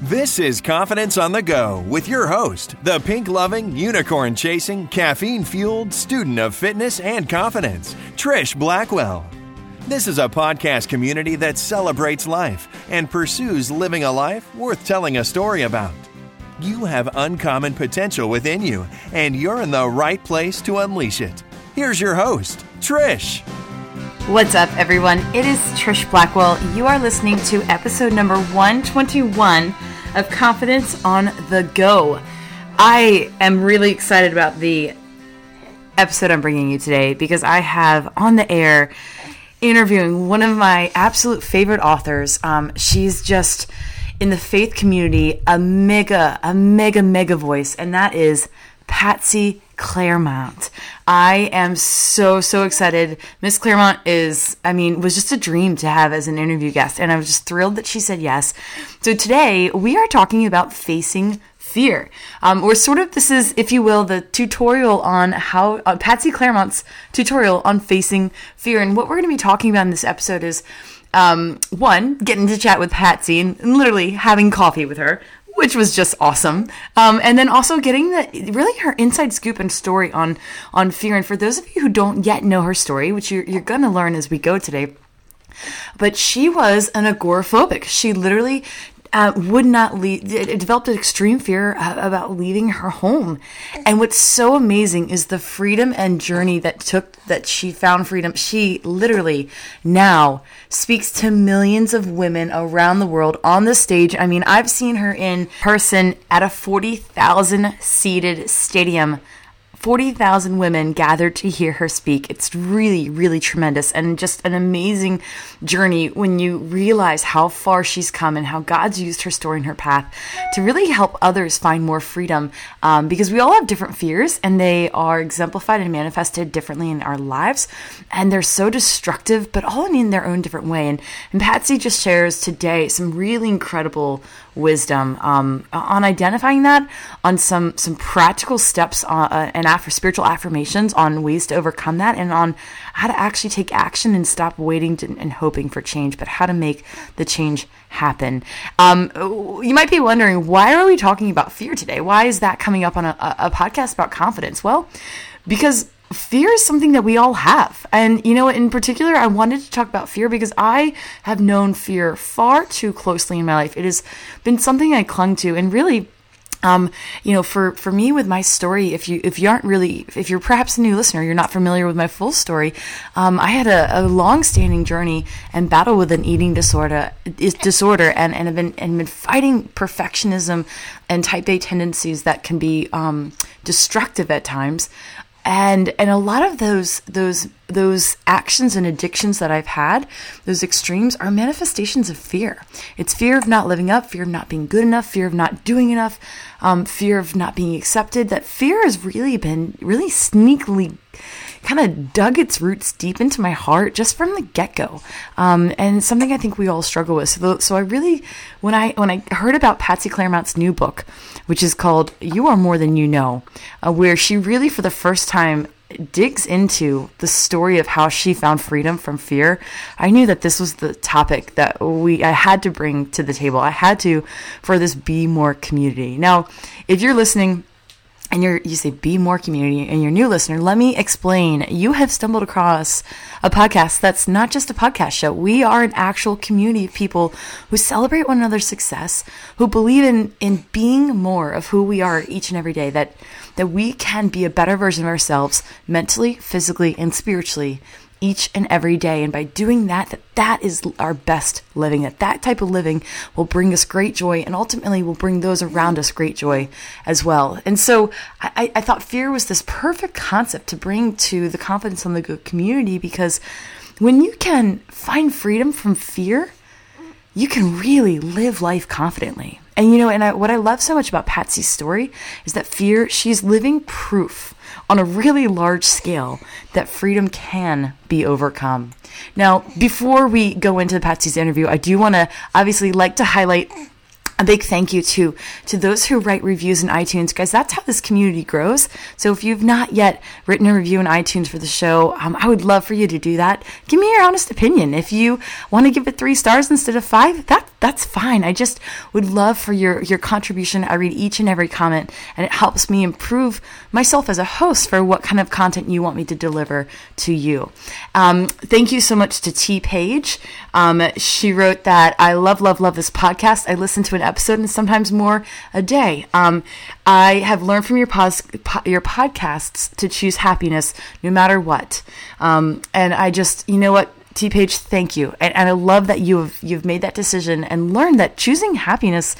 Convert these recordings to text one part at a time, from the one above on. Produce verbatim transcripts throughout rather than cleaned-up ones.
This is Confidence on the Go with your host, the pink-loving, unicorn-chasing, caffeine-fueled student of fitness and confidence, Trish Blackwell. This is a podcast community that celebrates life and pursues living a life worth telling a story about. You have uncommon potential within you, and you're in the right place to unleash it. Here's your host, Trish. What's up, everyone? It is Trish Blackwell. You are listening to episode number one twenty-one of Confidence on the Go. I am really excited about the episode I'm bringing you today because I have on the air interviewing one of my absolute favorite authors. Um, she's just in the faith community a mega, a mega, mega voice, and that is Patsy Clairmont. I am so, so excited. Miss Clairmont is, I mean, was just a dream to have as an interview guest, and I was just thrilled that she said yes. So today we are talking about facing fear. Um, we're sort of, this is, if you will, the tutorial on how, uh, Patsy Clairmont's tutorial on facing fear. And what we're going to be talking about in this episode is, um, one, getting to chat with Patsy and, and literally having coffee with her, which was just awesome. Um, and then also getting the really her inside scoop and story on on fear. And for those of you who don't yet know her story, which you're, you're going to learn as we go today, but she was an agoraphobic. She literally uh, would not leave, it developed an extreme fear about leaving her home. And what's so amazing is the freedom and journey that took, that she found freedom. She literally now speaks to millions of women around the world on the stage. I mean, I've seen her in person at a forty thousand seated stadium. forty thousand women gathered to hear her speak. It's really, really tremendous and just an amazing journey when you realize how far she's come and how God's used her story and her path to really help others find more freedom, um, because we all have different fears and they are exemplified and manifested differently in our lives, and they're so destructive, but all in their own different way. And, and Patsy just shares today some really incredible wisdom um, on identifying that, on some some practical steps uh, and after spiritual affirmations on ways to overcome that, and on how to actually take action and stop waiting to, and hoping for change, but how to make the change happen. Um, you might be wondering, why are we talking about fear today? Why is that coming up on a, a podcast about confidence? Well, because fear is something that we all have. And, you know, in particular, I wanted to talk about fear because I have known fear far too closely in my life. It has been something I clung to, and really, Um, you know, for, for me with my story, if you, if you aren't really, if you're perhaps a new listener, you're not familiar with my full story. Um, I had a, a long-standing journey and battle with an eating disorder, disorder, and, and have been, and been fighting perfectionism and type A tendencies that can be, um, destructive at times. And, and a lot of those, those, those actions and addictions that I've had, those extremes, are manifestations of fear. It's fear of not living up, fear of not being good enough, fear of not doing enough, um, fear of not being accepted. That fear has really been really sneakily kind of dug its roots deep into my heart just from the get-go. Um, and it's something I think we all struggle with. So, so I really, when I, when I heard about Patsy Clairmont's new book, which is called You Are More Than You Know, uh, where she really, for the first time, digs into the story of how she found freedom from fear, I knew that this was the topic that we I had to bring to the table. I had to, for this Be More community. Now, if you're listening and you're, you say Be More community and you're a new listener, let me explain. You have stumbled across a podcast that's not just a podcast show. We are an actual community of people who celebrate one another's success, who believe in, in being more of who we are each and every day, that, that we can be a better version of ourselves mentally, physically, and spiritually each and every day. And by doing that, that that is our best living, that that type of living will bring us great joy and ultimately will bring those around us great joy as well. And so I, I thought fear was this perfect concept to bring to the Confidence on the Go community, because when you can find freedom from fear, you can really live life confidently. And, you know, and I, what I love so much about Patsy's story is that fear, she's living proof on a really large scale that freedom can be overcome. Now, before we go into Patsy's interview, I do want to obviously like to highlight a big thank you to to those who write reviews in iTunes. Guys, that's how this community grows. So if you've not yet written a review in iTunes for the show, um, I would love for you to do that. Give me your honest opinion. If you want to give it three stars instead of five, that that's fine. I just would love for your, your contribution. I read each and every comment, and it helps me improve myself as a host for what kind of content you want me to deliver to you. Um, thank you so much to T Page. Um, she wrote that I love, love, love this podcast. I listen to an episode and sometimes more a day. Um, I have learned from your pos- po- your podcasts to choose happiness no matter what. Um, and I just, you know what, T-Page, thank you. And, and I love that you have, you've made that decision and learned that choosing happiness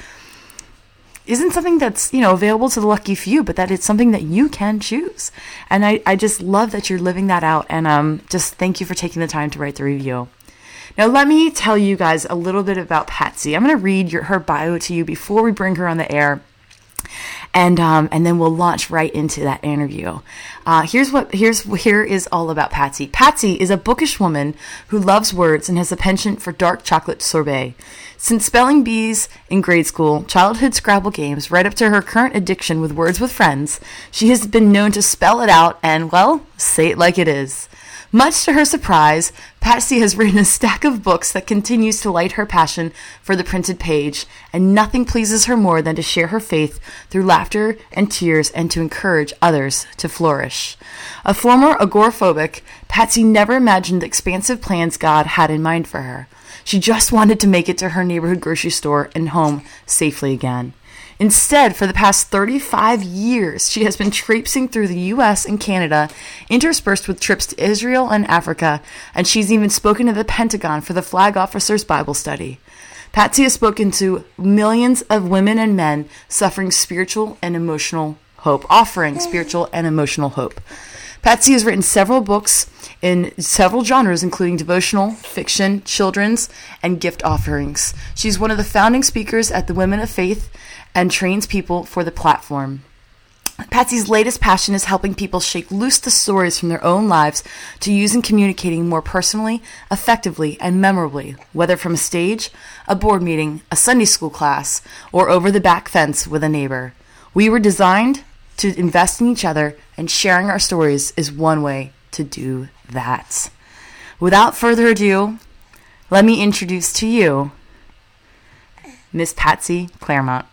isn't something that's, you know, available to the lucky few, but that it's something that you can choose. And I, I just love that you're living that out. And um, just thank you for taking the time to write the review. Now, let me tell you guys a little bit about Patsy. I'm going to read your, her bio to you before we bring her on the air. And um, and then we'll launch right into that interview. Uh, here's what here's here is all about Patsy. Patsy is a bookish woman who loves words and has a penchant for dark chocolate sorbet. Since spelling bees in grade school, childhood Scrabble games, right up to her current addiction with words with friends, she has been known to spell it out and, well, say it like it is. Much to her surprise, Patsy has written a stack of books that continues to light her passion for the printed page, and nothing pleases her more than to share her faith through laughter and tears and to encourage others to flourish. A former agoraphobic, Patsy never imagined the expansive plans God had in mind for her. She just wanted to make it to her neighborhood grocery store and home safely again. Instead, for the past thirty-five years, she has been traipsing through the U S and Canada, interspersed with trips to Israel and Africa, and she's even spoken to the Pentagon for the Flag Officers Bible Study. Patsy has spoken to millions of women and men suffering spiritual and emotional hope, offering spiritual and emotional hope. Patsy has written several books in several genres, including devotional, fiction, children's, and gift offerings. She's one of the founding speakers at the Women of Faith and trains people for the platform. Patsy's latest passion is helping people shake loose the stories from their own lives to use in communicating more personally, effectively, and memorably, whether from a stage, a board meeting, a Sunday school class, or over the back fence with a neighbor. We were designed to invest in each other, and sharing our stories is one way to do that. Without further ado, let me introduce to you Miss Patsy Clairmont.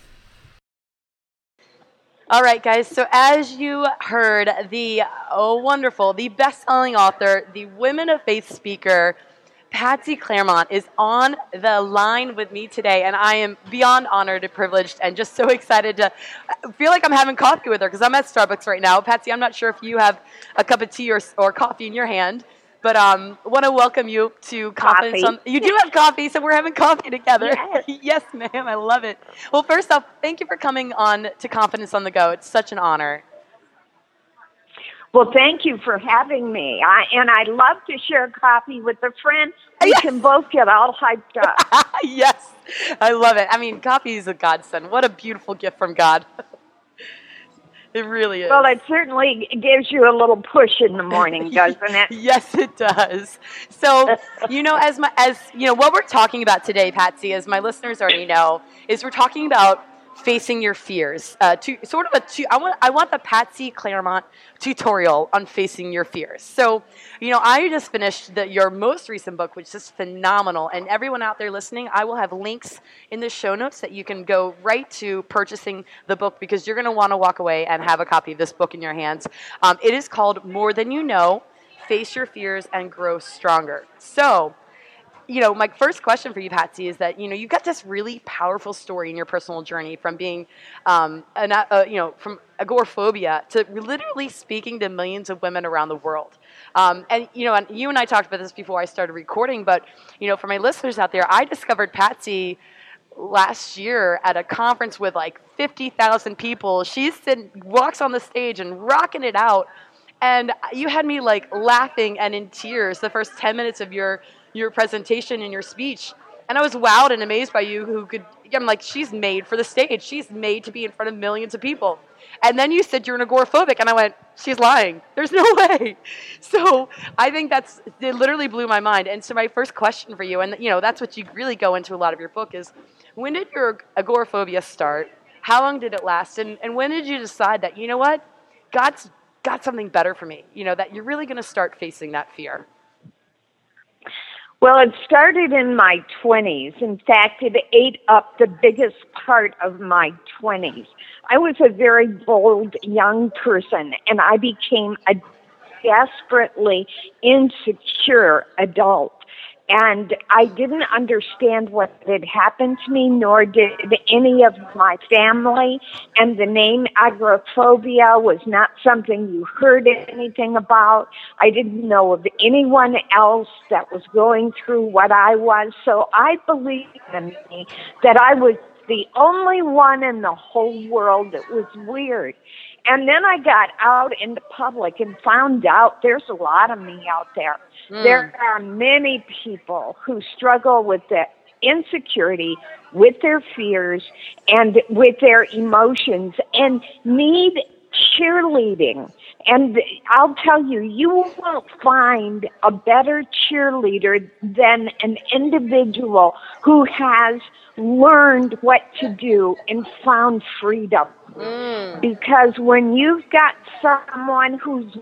All right, guys, so as you heard, the oh, wonderful, the best-selling author, the Women of Faith speaker, Patsy Clairmont, is on the line with me today, and I am beyond honored and privileged and just so excited to feel like I'm having coffee with her because I'm at Starbucks right now. Patsy, I'm not sure if you have a cup of tea or, or coffee in your hand, but um, I want to welcome you to Confidence Coffee. on... You do have coffee, so we're having coffee together. Yes. Yes, ma'am. I love it. Well, first off, thank you for coming on to Confidence on the Go. It's such an honor. Well, thank you for having me. I, and I'd love to share coffee with a friend. We Yes. can both get all hyped up. Yes, I love it. I mean, coffee is a godsend. What a beautiful gift from God. It really is. Well, it certainly gives you a little push in the morning, doesn't it? Yes, it does. So, you know, as my as you know, what we're talking about today, Patsy, as my listeners already know, is we're talking about facing your fears. Uh, to sort of a to, I want I want the Patsy Clairmont tutorial on facing your fears. So, you know, I just finished the, your most recent book, which is phenomenal. And everyone out there listening, I will have links in the show notes that you can go right to purchasing the book because you're going to want to walk away and have a copy of this book in your hands. Um, it is called More Than You Know, Face Your Fears and Grow Stronger. So, you know, my first question for you, Patsy, is that, you know, you've got this really powerful story in your personal journey from being, um, an, uh, you know, from agoraphobia to literally speaking to millions of women around the world. Um, and, you know, and you and I talked about this before I started recording, but, you know, for my listeners out there, I discovered Patsy last year at a conference with like fifty thousand people. She's sitting, walks on the stage and rocking it out. And you had me like laughing and in tears the first ten minutes of your your presentation and your speech. And I was wowed and amazed by you who could, I'm like, she's made for the stage. She's made to be in front of millions of people. And then you said you're an agoraphobic. And I went, she's lying. There's no way. So I think that's, it literally blew my mind. And so my first question for you, and you know, that's what you really go into a lot of your book is, when did your agoraphobia start? How long did it last? And, and when did you decide that, you know what, God's got something better for me? You know, that you're really going to start facing that fear. Well, it started in my twenties. In fact, it ate up the biggest part of my twenties. I was a very bold young person, and I became a desperately insecure adult. And I didn't understand what had happened to me, nor did any of my family. And the name agoraphobia was not something you heard anything about. I didn't know of anyone else that was going through what I was. So I believed in me that I was the only one in the whole world that was weird. And then I got out into public and found out there's a lot of me out there. Mm. There are many people who struggle with the insecurity, with their fears, and with their emotions, and need cheerleading. And I'll tell you, you won't find a better cheerleader than an individual who has learned what to do and found freedom. Mm. Because when you've got someone who's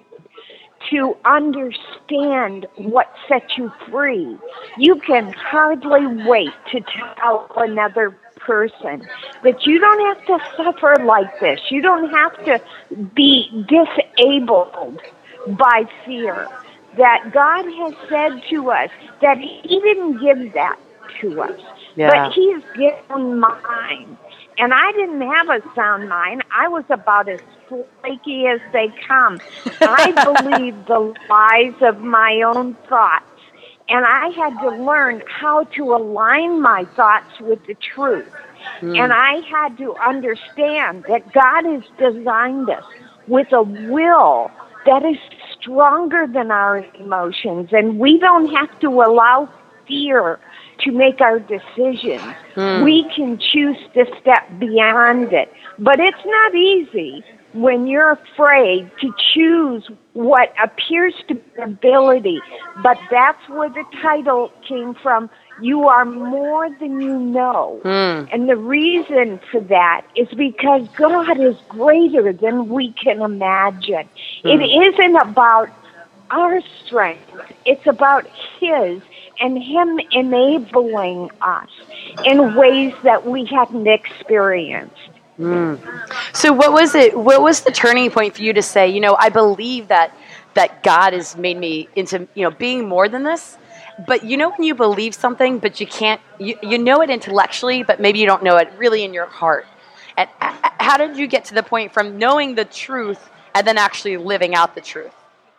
to understand what sets you free, you can hardly wait to tell another person that you don't have to suffer like this. You don't have to be disabled by fear. That God has said to us that He didn't give that to us, yeah. but He's given mind. And I didn't have a sound mind. I was about as flaky as they come. I believed the lies of my own thoughts. And I had to learn how to align my thoughts with the truth. Mm. And I had to understand that God has designed us with a will that is stronger than our emotions. And we don't have to allow fear to make our decisions. Mm. We can choose to step beyond it. But it's not easy when you're afraid to choose what appears to be ability. But that's where the title came from. You are more than you know. Mm. And the reason for that is because God is greater than we can imagine. Mm. It isn't about our strength. It's about His, and Him enabling us in ways that we hadn't experienced. Mm. So what was it, what was the turning point for you to say, you know, I believe that that God has made me into, you know, being more than this? But you know when you believe something, but you can't, you, you know it intellectually, but maybe you don't know it really in your heart. And how did you get to the point from knowing the truth and then actually living out the truth?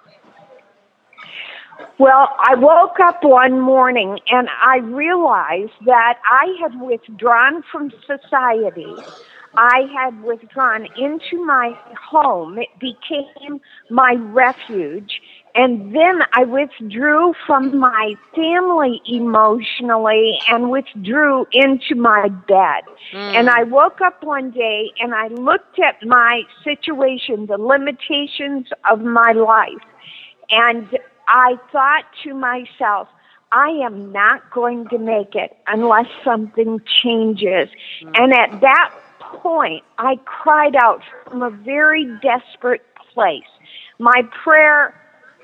Well, I woke up one morning and I realized that I had withdrawn from society. I had withdrawn into my home. It became my refuge. And then I withdrew from my family emotionally and withdrew into my bed. Mm. And I woke up one day and I looked at my situation, the limitations of my life. And I thought to myself, I am not going to make it unless something changes. Mm. And at that point, I cried out from a very desperate place. My prayer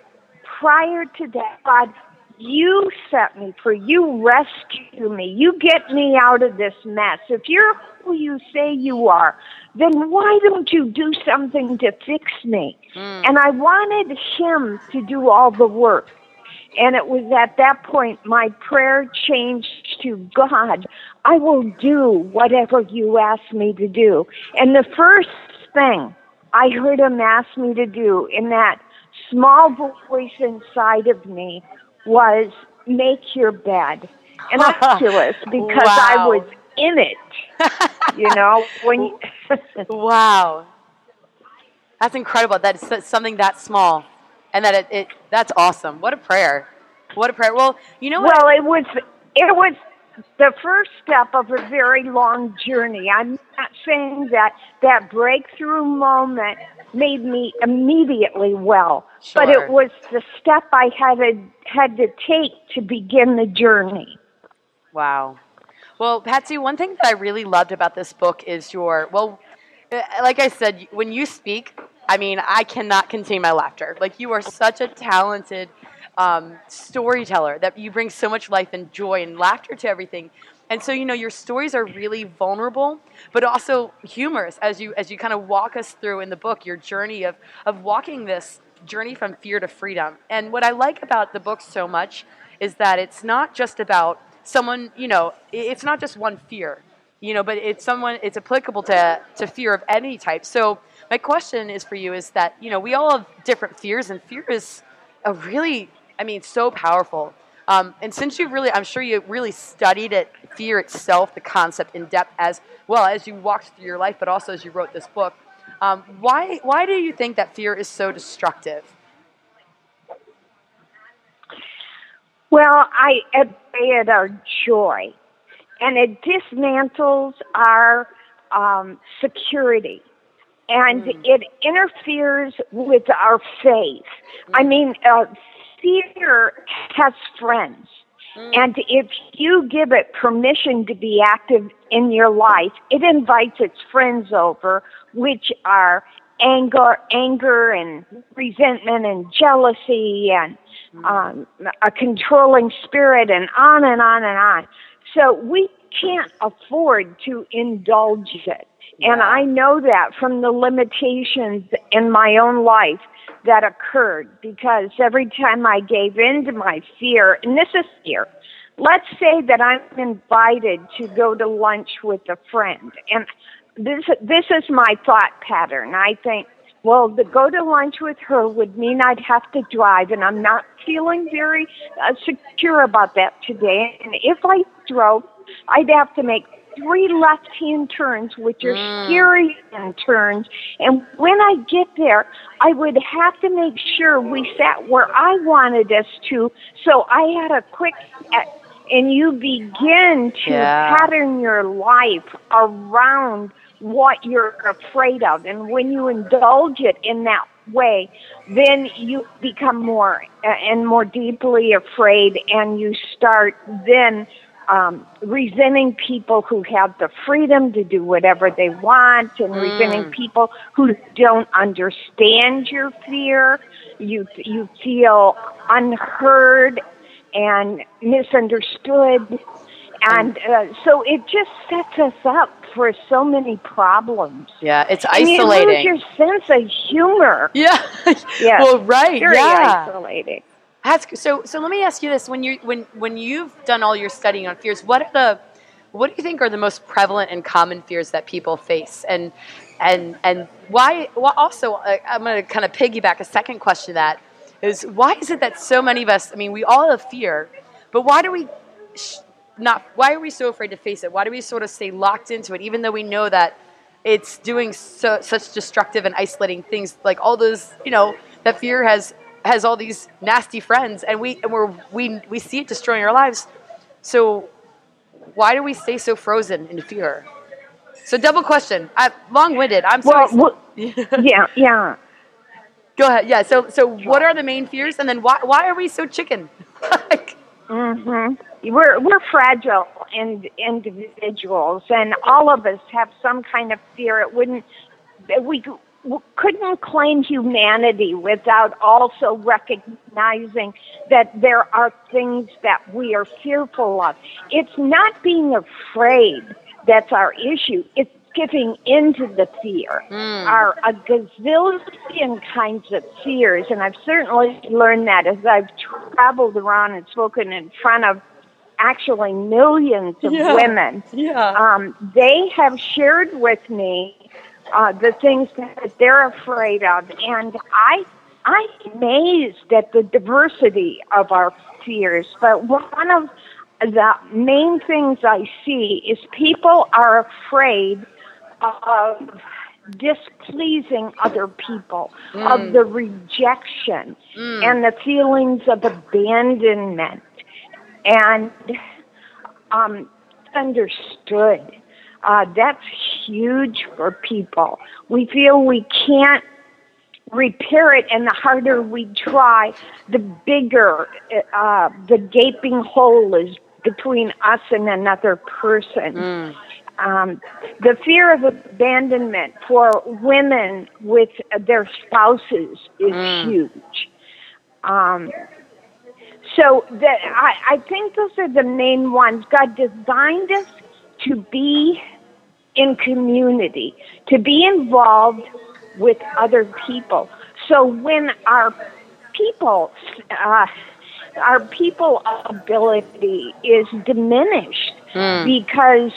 prior to that, God, you set me free. You rescue me. You get me out of this mess. If you're who you say you are, then why don't you do something to fix me? Mm. And I wanted Him to do all the work. And it was at that point my prayer changed to, God, I will do whatever you ask me to do. And the first thing I heard Him ask me to do in that small voice inside of me was, make your bed. And I'm jealous because wow. I was in it. You know, when you wow. That's incredible. That's something that small. And that it, it that's awesome. What a prayer. What a prayer. Well, you know what? Well, it was it was the first step of a very long journey. I'm not saying that that breakthrough moment made me immediately well, sure. but it was the step I had to, had to take to begin the journey. Wow. Well, Patsy, one thing that I really loved about this book is your, well, like I said, when you speak, I mean, I cannot contain my laughter. Like, you are such a talented um, storyteller, that you bring so much life and joy and laughter to everything. And so, you know, your stories are really vulnerable, but also humorous as you as you kind of walk us through in the book your journey of, of walking this journey from fear to freedom. And what I like about the book so much is that it's not just about someone, you know, it's not just one fear, you know, but it's someone, it's applicable to, to fear of any type. So my question is for you is that, you know, we all have different fears, and fear is a really, I mean, so powerful. Um, and since you've really, I'm sure you really studied it, fear itself, the concept in depth as well as you walked through your life, but also as you wrote this book, um, why why do you think that fear is so destructive? Well, I admire our joy, and it dismantles our um, security, and mm. it interferes with our faith. Mm. I mean, uh, fear has friends. Mm. And if you give it permission to be active in your life, it invites its friends over, which are anger, anger and resentment and jealousy and um, a controlling spirit, and on and on and on. So we can't afford to indulge it. Yeah. And I know that from the limitations in my own life that occurred, because every time I gave in to my fear, and this is fear, let's say that I'm invited to go to lunch with a friend, and this this is my thought pattern. I think, well, to go to lunch with her would mean I'd have to drive, and I'm not feeling very uh, secure about that today. And if I drove, I'd have to make three left-hand turns, which are mm. scary turns. And when I get there, I would have to make sure we sat where I wanted us to. So I had a quick, and you begin to yeah. pattern your life around what you're afraid of. And when you indulge it in that way, then you become more uh, and more deeply afraid, and you start then Um, resenting people who have the freedom to do whatever they want, and mm. resenting people who don't understand your fear. You you feel unheard and misunderstood, and uh, so it just sets us up for so many problems. Yeah, it's isolating. And you lose your sense of humor. Yeah, yeah. Well, right, very yeah. isolating. So, so let me ask you this: when you when when you've done all your studying on fears, what are the what do you think are the most prevalent and common fears that people face, and and and why? Well, also, uh, I'm going to kind of piggyback a second question. To that is, why is it that so many of us? I mean, we all have fear, but why do we sh- not? Why are we so afraid to face it? Why do we sort of stay locked into it, even though we know that it's doing so such destructive and isolating things, like all those, you know, that fear has. has all these nasty friends, and we and we're, we we see it destroying our lives. So why do we stay so frozen in fear? So double question. I'm long-winded. I'm sorry. Well, well, yeah, yeah. Go ahead. Yeah. So so what are the main fears, and then why why are we so chicken? like, mm-hmm. We're we're fragile and individuals, and all of us have some kind of fear. It wouldn't we. couldn't claim humanity without also recognizing that there are things that we are fearful of. It's not being afraid that's our issue. It's giving into the fear. Mm. Are a gazillion kinds of fears, and I've certainly learned that as I've traveled around and spoken in front of actually millions of yeah. women. Yeah. Um, they have shared with me Uh, the things that they're afraid of, and I, I'm amazed at the diversity of our fears. But one of the main things I see is people are afraid of displeasing other people, mm. of the rejection mm. and the feelings of abandonment, and um, understood. Uh, that's huge for people. We feel we can't repair it, and the harder we try, the bigger uh, the gaping hole is between us and another person. Mm. Um, the fear of abandonment for women with their spouses is mm. huge. Um, So the, I, I think those are the main ones. God designed us to be in community, to be involved with other people. So when our people, uh, our people ability is diminished mm. because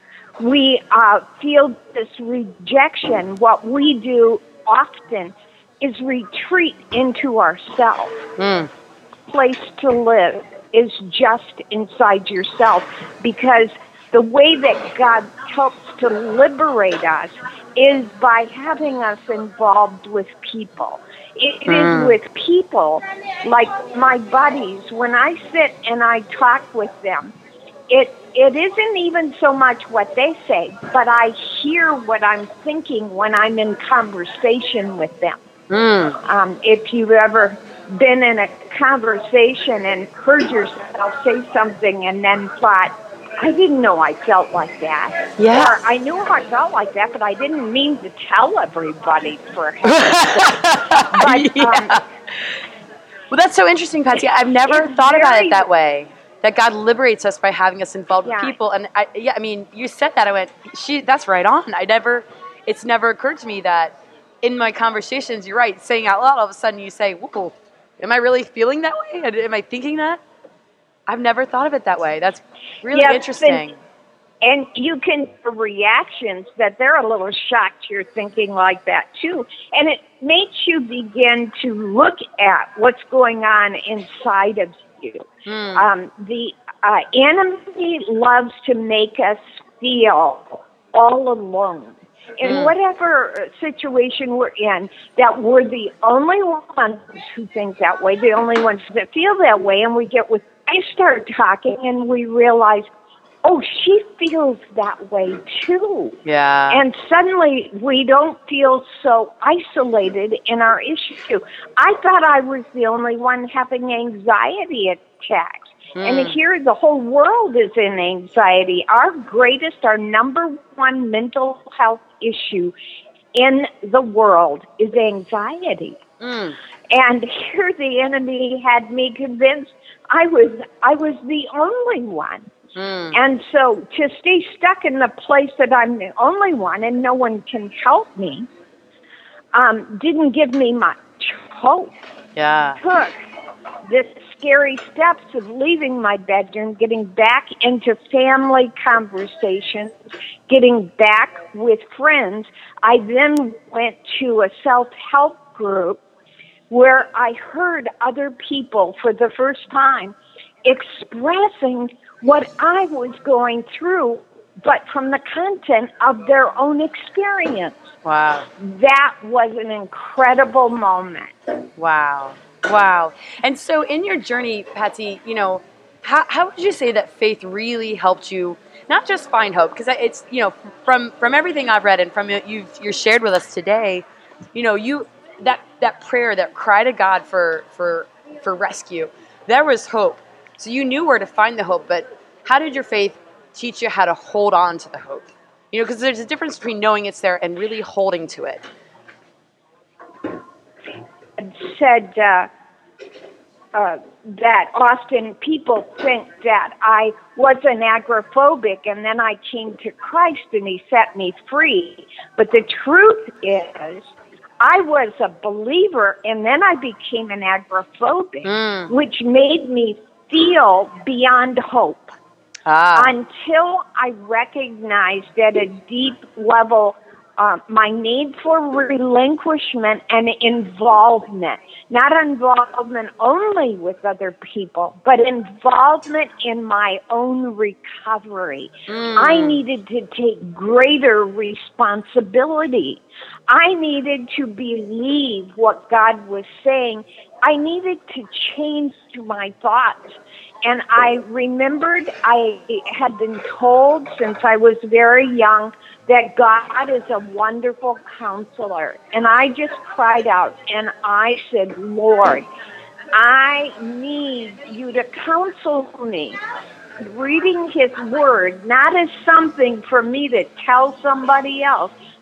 we uh, feel this rejection, what we do often is retreat into ourselves. Mm. Place to live is just inside yourself, because the way that God helps to liberate us is by having us involved with people. It mm. is with people, like my buddies. When I sit and I talk with them, it it isn't even so much what they say, but I hear what I'm thinking when I'm in conversation with them. Mm. Um, if you've ever been in a conversation and heard yourself say something and then thought, I didn't know I felt like that. Yeah. Or I knew I felt like that, but I didn't mean to tell everybody for heaven's sake. But, yeah. um, well, that's so interesting, Patsy. I've never thought very, about it that way. That God liberates us by having us involved yeah. with people. And I, yeah, I mean, you said that. I went, she, that's right on. I never, it's never occurred to me that in my conversations, you're right, saying out loud, all of a sudden you say, whoa, am I really feeling that way? Am I thinking that? I've never thought of it that way. That's really yes, interesting. And, and you can have reactions that they're a little shocked you're thinking like that too. And it makes you begin to look at what's going on inside of you. Mm. Um, the uh, enemy loves to make us feel all alone. In mm. whatever situation we're in, that we're the only ones who think that way, the only ones that feel that way, and we get with, I start talking and we realize, oh, she feels that way too. Yeah. And suddenly we don't feel so isolated in our issue. I thought I was the only one having anxiety attacks. Mm. And here the whole world is in anxiety. Our greatest, our number one mental health issue in the world is anxiety. Mm. And here the enemy had me convinced I was I was the only one. Mm. And so to stay stuck in the place that I'm the only one and no one can help me um, didn't give me much hope. Yeah. Took this scary steps of leaving my bedroom, getting back into family conversations, getting back with friends. I then went to a self-help group where I heard other people for the first time expressing what I was going through, but from the content of their own experience. Wow. That was an incredible moment. Wow. Wow. And so in your journey, Patsy, you know, how, how would you say that faith really helped you not just find hope? Because it's, you know, from, from everything I've read and from you've you're shared with us today, you know, you that that prayer, that cry to God for for for rescue, there was hope. So you knew where to find the hope, but how did your faith teach you how to hold on to the hope? You know, because there's a difference between knowing it's there and really holding to it. Said uh, uh, that often people think that I was an agoraphobic and then I came to Christ and he set me free. But the truth is, I was a believer and then I became an agoraphobic, mm. which made me feel beyond hope. Ah. Until I recognized at a deep level Uh, my need for relinquishment and involvement. Not involvement only with other people, but involvement in my own recovery. Mm. I needed to take greater responsibility. I needed to believe what God was saying. I needed to change my thoughts. And I remembered I had been told since I was very young that God is a wonderful counselor. And I just cried out and I said, Lord, I need you to counsel me. Reading his word, not as something for me to tell somebody else,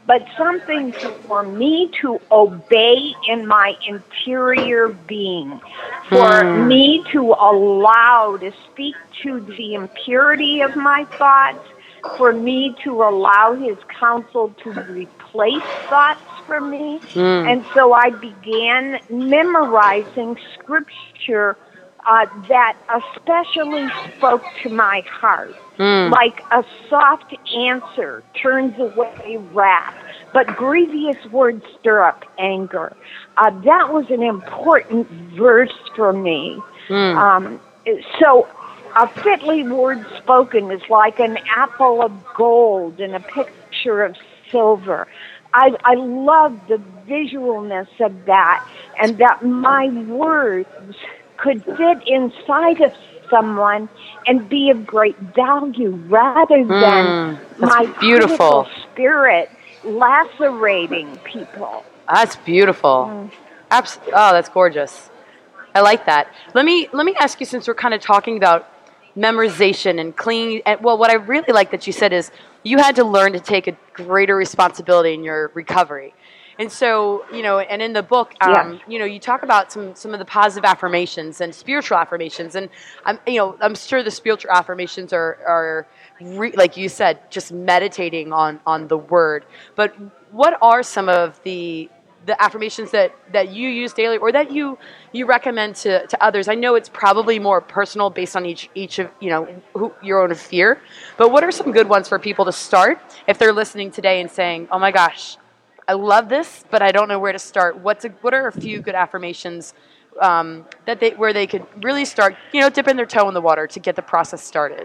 but something for me to obey in my interior being, for Hmm. me to allow to speak to the impurity of my thoughts, for me to allow his counsel to replace thoughts for me. Hmm. And so I began memorizing scripture uh, that especially spoke to my heart. Mm. Like a soft answer turns away wrath, but grievous words stir up anger. Uh, that was an important verse for me. Mm. Um, so a fitly word spoken is like an apple of gold and a picture of silver. I, I love the visualness of that, and that my words could fit inside of someone and be of great value rather than Mm, that's my beautiful. critical spirit lacerating people. That's beautiful. Mm. Abs- oh, that's gorgeous. I like that. Let me let me ask you, since we're kind of talking about memorization and cleaning. And, well, what I really like that you said is you had to learn to take a greater responsibility in your recovery. And so, you know, and in the book, um, Yes. you know, you talk about some, some of the positive affirmations and spiritual affirmations. And I'm, you know, I'm sure the spiritual affirmations are, are re- like you said, just meditating on, on the word. But what are some of the the affirmations that, that you use daily, or that you, you recommend to, to others? I know it's probably more personal based on each each of, you know, who, your own fear. But what are some good ones for people to start if they're listening today and saying, "Oh my gosh, I love this, but I don't know where to start"? What's a, what are a few good affirmations um, that they where they could really start, you know, dipping their toe in the water to get the process started?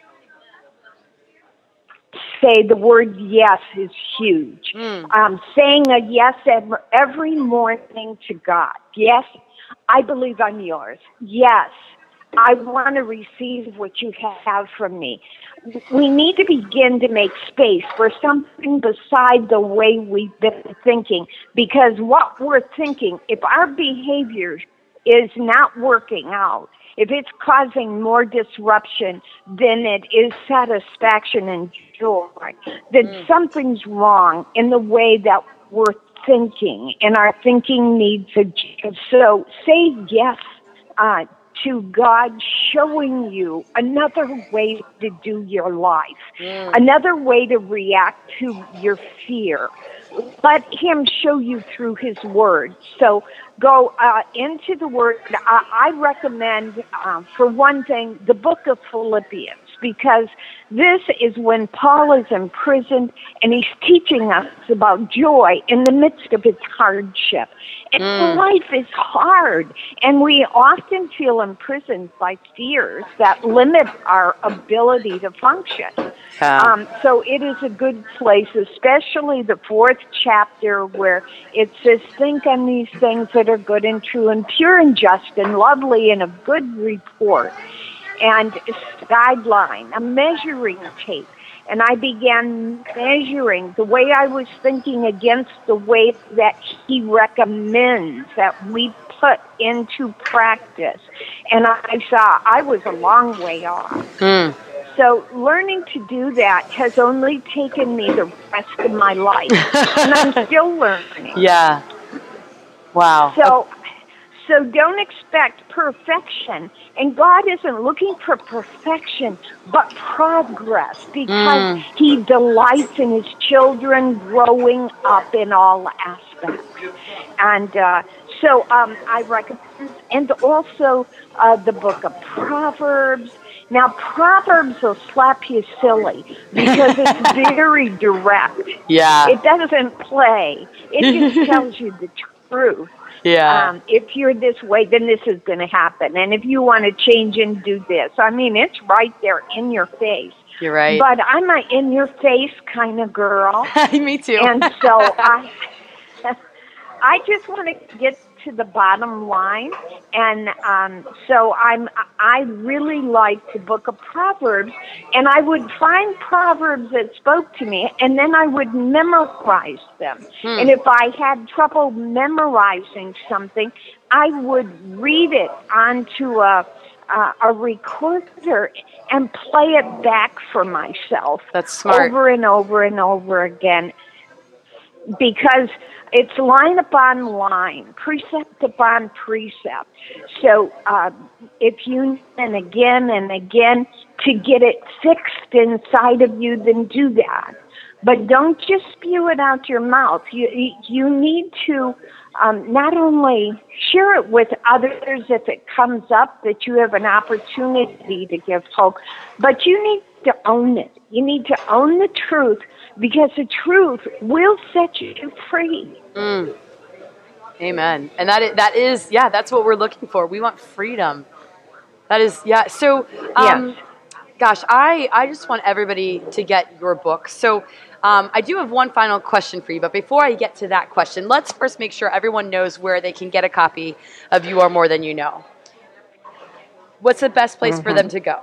Say the word yes is huge. Mm. Um, saying a yes every, every morning to God. Yes, I believe I'm yours. Yes, I want to receive what you have from me. We need to begin to make space for something beside the way we've been thinking, because what we're thinking, if our behavior is not working out, if it's causing more disruption than it is satisfaction and joy, then Mm. something's wrong in the way that we're thinking, and our thinking needs a change. So say yes uh, to God showing you another way to do your life, Mm. another way to react to your fear. Let him show you through his word. So go uh, into the word. I, I recommend, um, for one thing, the book of Philippians, because this is when Paul is imprisoned and he's teaching us about joy in the midst of his hardship. And Mm. life is hard, and we often feel imprisoned by fears that limit our ability to function. Yeah. Um, so it is a good place, especially the fourth chapter where it says, think on these things that are good and true and pure and just and lovely and of good report. And a guideline, a measuring tape. And I began measuring the way I was thinking against the way that he recommends that we put into practice. And I saw I was a long way off. Mm. So learning to do that has only taken me the rest of my life. And I'm still learning. Yeah. Wow. So, so don't expect perfection. And God isn't looking for perfection, but progress, because Mm. he delights in his children growing up in all aspects. And uh, so um, I recommend, and also uh, the book of Proverbs. Now, Proverbs will slap you silly because it's very direct. Yeah. It doesn't play. It just tells you the truth. Yeah. Um, if you're this way, then this is going to happen. And if you want to change and do this, I mean, it's right there in your face. You're right. But I'm an in-your-face kind of girl. Me too. And so I, I just want to get to the bottom line. And um, so I'm, I really like the book of Proverbs, and I would find Proverbs that spoke to me, and then I would memorize them. Hmm. And if I had trouble memorizing something, I would read it onto a, uh, a recorder and play it back for myself. That's smart. Over and over and over again. because it's line upon line, precept upon precept. So uh, if you, and again and again, to get it fixed inside of you, then do that. But don't just spew it out your mouth. You you need to um, not only share it with others if it comes up that you have an opportunity to give hope, but you need to own it. You need to own the truth, because the truth will set you free. Mm. Amen. And that is, that is, yeah, that's what we're looking for. We want freedom. That is, yeah. So, um, yes. gosh, I, I just want everybody to get your book. So um, I do have one final question for you. But before I get to that question, let's first make sure everyone knows where they can get a copy of You Are More Than You Know. What's the best place mm-hmm. for them to go?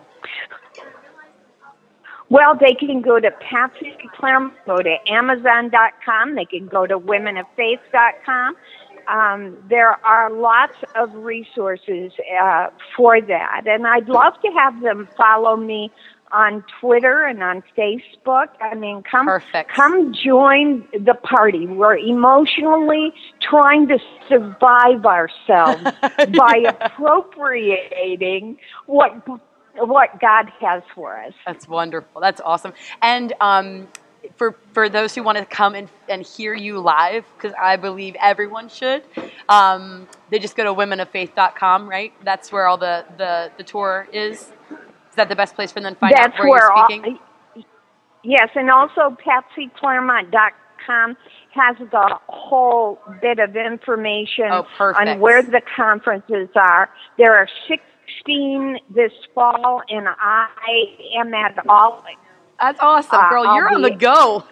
Well, they can go to Patsy Clairmont, go to Amazon dot com. They can go to Women of Faith dot com. Um, there are lots of resources uh, for that. And I'd love to have them follow me on Twitter and on Facebook. I mean, come, Perfect. come join the party. We're emotionally trying to survive ourselves by appropriating what what God has for us. That's wonderful. That's awesome. And um, for for those who want to come and, and hear you live, because I believe everyone should, um, they just go to women of faith dot com, right? That's where all the, the, the tour is. Is that the best place for them to find That's out where, where you're speaking? All, yes, and also Patsy Clairmont dot com has the whole bit of information oh, on where the conferences are. There are sixteen this fall, and I am at all. That's awesome, girl. Uh, You're on the go.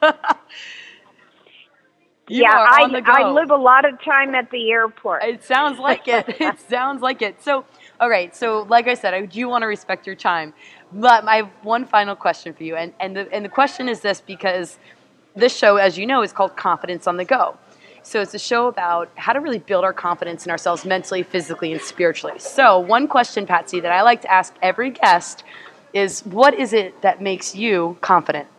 You yeah, are I, on the go. I live a lot of time at the airport. It sounds like it. It sounds like it. So, all right. So, like I said, I do want to respect your time. But I have one final question for you. And, and, the, and the question is this, because this show, as you know, is called Confidence on the Go. So it's a show about how to really build our confidence in ourselves mentally, physically, and spiritually. So one question, Patsy, that I like to ask every guest is, what is it that makes you confident?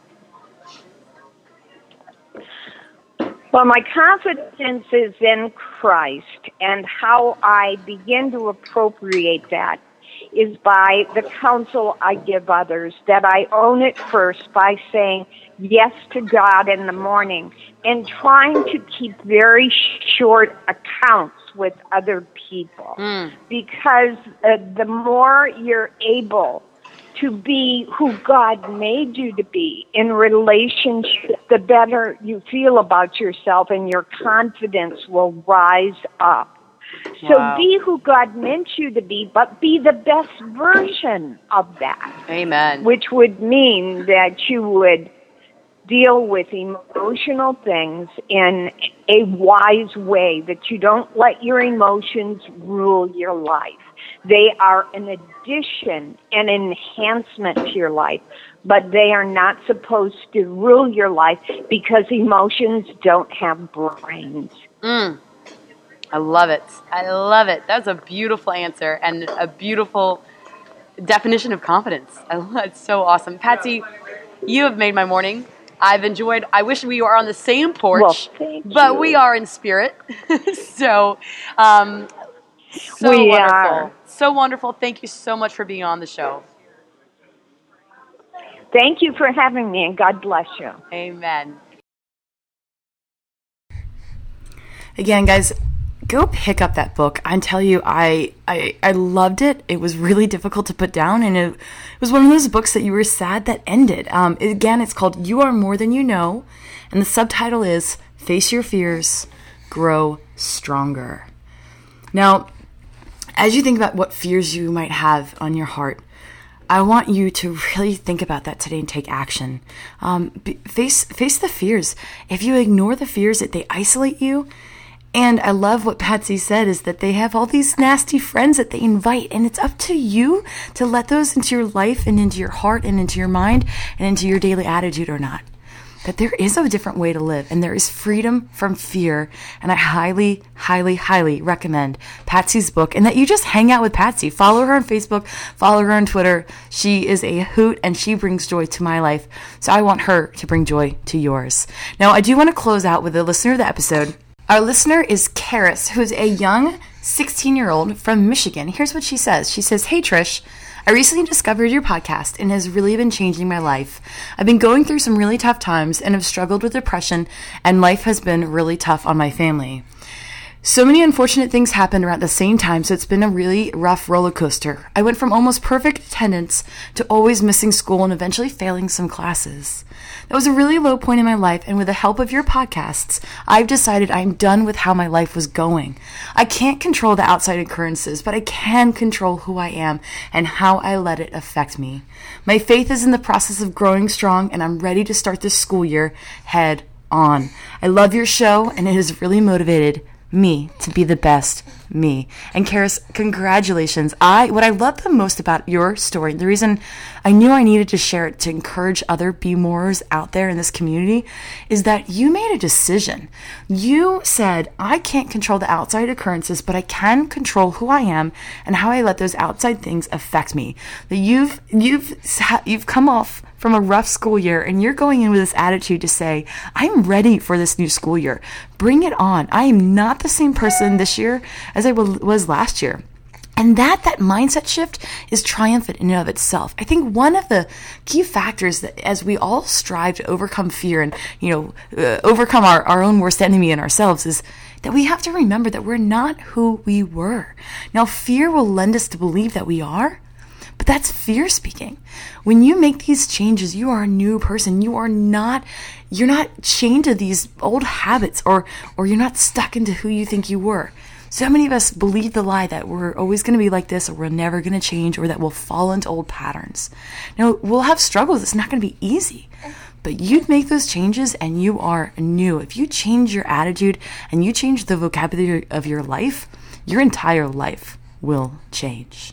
Well, my confidence is in Christ, and how I begin to appropriate that is by the counsel I give others, that I own it first by saying yes to God in the morning and trying to keep very short accounts with other people. Mm. Because uh, the more you're able to be who God made you to be in relationship, the better you feel about yourself, and your confidence will rise up. So wow. Be who God meant you to be, but be the best version of that. Amen. Which would mean that you would deal with emotional things in a wise way, that you don't let your emotions rule your life. They are an addition, an enhancement to your life, but they are not supposed to rule your life, because emotions don't have brains. Mm. I love it. I love it. That's a beautiful answer and a beautiful definition of confidence. I love it. It's so awesome. Patsy, you have made my morning. I've enjoyed, I wish we were on the same porch, well, but you. we are in spirit. so, um, so we wonderful. Are. So wonderful. Thank you so much for being on the show. Thank you for having me, and God bless you. Amen. Again, guys, go pick up that book. I tell you, I, I I loved it. It was really difficult to put down, and it, it was one of those books that you were sad that ended. Um, again, it's called You Are More Than You Know, and the subtitle is Face Your Fears, Grow Stronger. Now, as you think about what fears you might have on your heart, I want you to really think about that today and take action. Um, be, face face the fears. If you ignore the fears, that they isolate you. And I love what Patsy said, is that they have all these nasty friends that they invite, and it's up to you to let those into your life and into your heart and into your mind and into your daily attitude or not. that there is a different way to live, and there is freedom from fear. And I highly, highly, highly recommend Patsy's book, and that you just hang out with Patsy. Follow her on Facebook, follow her on Twitter. She is a hoot, and she brings joy to my life. So I want her to bring joy to yours. Now, I do want to close out with a listener of the episode. Our listener is Karis, who's a young sixteen-year-old from Michigan. Here's what she says. She says, "Hey, Trish, I recently discovered your podcast and has really been changing my life. I've been going through some really tough times and have struggled with depression, and life has been really tough on my family. So many unfortunate things happened around the same time, so it's been a really rough roller coaster. I went from almost perfect attendance to always missing school and eventually failing some classes. That was a really low point in my life, and with the help of your podcasts, I've decided I'm done with how my life was going. I can't control the outside occurrences, but I can control who I am and how I let it affect me. My faith is in the process of growing strong, and I'm ready to start this school year head on. I love your show, and it has really motivated me to be the best me." And Karis, congratulations. I what I love the most about your story, the reason I knew I needed to share it to encourage other be-morers out there in this community, is that you made a decision. You said, I can't control the outside occurrences, but I can control who I am and how I let those outside things affect me. That you've you've you've come off from a rough school year, and you're going in with this attitude to say, I'm ready for this new school year. Bring it on. I am not the same person this year as I was last year. And that that mindset shift is triumphant in and of itself. I think one of the key factors that as we all strive to overcome fear and, you know, uh, overcome our, our own worst enemy in ourselves is that we have to remember that we're not who we were. Now, fear will lend us to believe that we are, but that's fear speaking. When you make these changes, you are a new person. You are not, you're not chained to these old habits, or, or you're not stuck into who you think you were. So many of us believe the lie that we're always going to be like this, or we're never going to change, or that we'll fall into old patterns. Now, we'll have struggles. It's not going to be easy, but you make those changes and you are new. If you change your attitude and you change the vocabulary of your life, your entire life will change.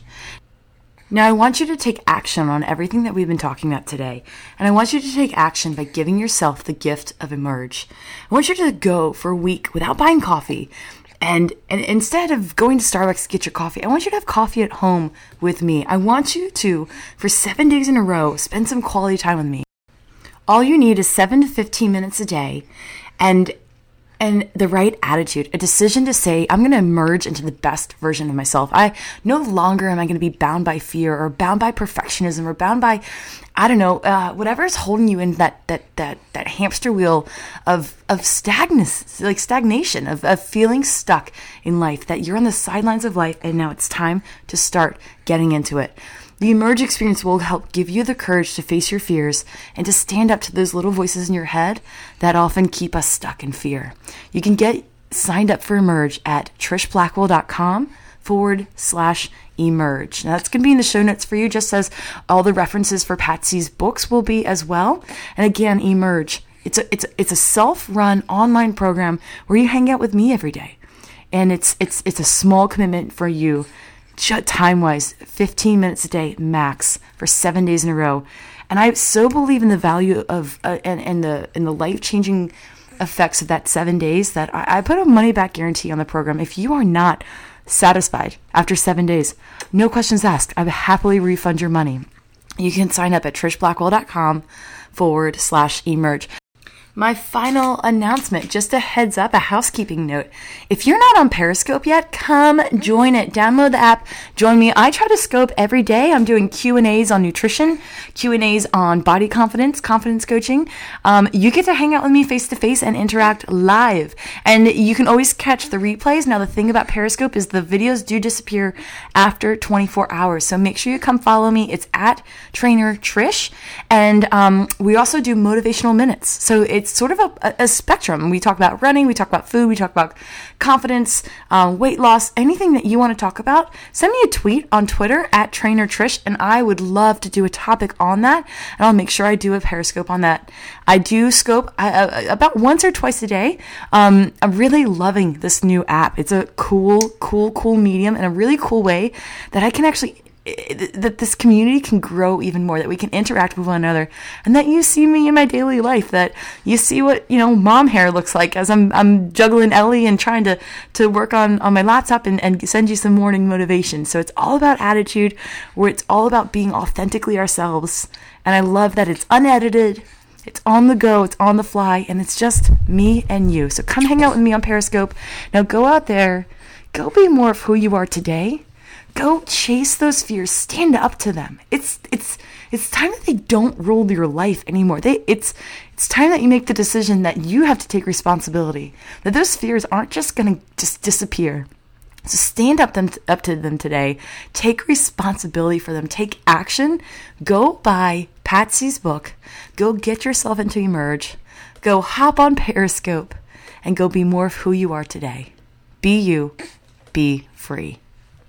Now, I want you to take action on everything that we've been talking about today. And I want you to take action by giving yourself the gift of Emerge. I want you to go for a week without buying coffee. And, and instead of going to Starbucks to get your coffee, I want you to have coffee at home with me. I want you to, for seven days in a row, spend some quality time with me. All you need is seven to fifteen minutes a day. And And the right attitude, a decision to say, I'm going to emerge into the best version of myself. I no longer am I going to be bound by fear or bound by perfectionism or bound by, I don't know, uh, whatever is holding you in that that that that hamster wheel of of stagnus, like stagnation, of, of feeling stuck in life, that you're on the sidelines of life and now it's time to start getting into it. The Emerge experience will help give you the courage to face your fears and to stand up to those little voices in your head that often keep us stuck in fear. You can get signed up for Emerge at trishblackwell.com forward slash emerge. Now that's going to be in the show notes for you, just as all the references for Patsy's books will be as well. And again, Emerge. It's a, it's a, it's a self-run online program where you hang out with me every day. And it's, it's, it's a small commitment for you. Time-wise, fifteen minutes a day max for seven days in a row. And I so believe in the value of uh, and, and the in the life-changing effects of that seven days that I, I put a money-back guarantee on the program. If you are not satisfied after seven days, no questions asked. I would happily refund your money. You can sign up at trishblackwell.com forward slash emerge. My final announcement, just a heads up, a housekeeping note. If you're not on Periscope yet, come join it. Download the app, join me. I try to scope every day. I'm doing Q and A's on nutrition, Q and A's on body confidence, confidence coaching. Um, you get to hang out with me face to face and interact live. And you can always catch the replays. Now, the thing about Periscope is the videos do disappear after twenty-four hours. So make sure you come follow me. It's at Trainer Trish. And um, we also do motivational minutes. So it's sort of a, a spectrum. We talk about running, we talk about food, we talk about confidence, uh, weight loss, anything that you want to talk about. Send me a tweet on Twitter at Trainer Trish, and I would love to do a topic on that. And I'll make sure I do a Periscope on that. I do scope uh, about once or twice a day. Um, I'm really loving this new app. It's a cool, cool, cool medium and a really cool way that I can actually that this community can grow even more, that we can interact with one another, and that you see me in my daily life, that you see what, you know, mom hair looks like as I'm I'm juggling Ellie and trying to, to work on, on my laptop and, and send you some morning motivation. So it's all about attitude, where it's all about being authentically ourselves. And I love that it's unedited, it's on the go, it's on the fly, and it's just me and you. So come hang out with me on Periscope. Now go out there, go be more of who you are today. Go chase those fears. Stand up to them. It's it's it's time that they don't rule your life anymore. They it's it's time that you make the decision that you have to take responsibility. That those fears aren't just gonna just disappear. So stand up them up to them today. Take responsibility for them. Take action. Go buy Patsy's book. Go get yourself into Emerge. Go hop on Periscope and go be more of who you are today. Be you. Be free.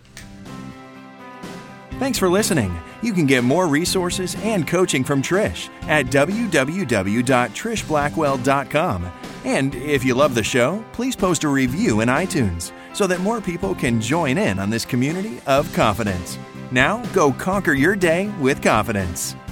Thanks for listening. You can get more resources and coaching from Trish at w w w dot trish blackwell dot com. And if you love the show, please post a review in iTunes so that more people can join in on this community of confidence. Now, go conquer your day with confidence.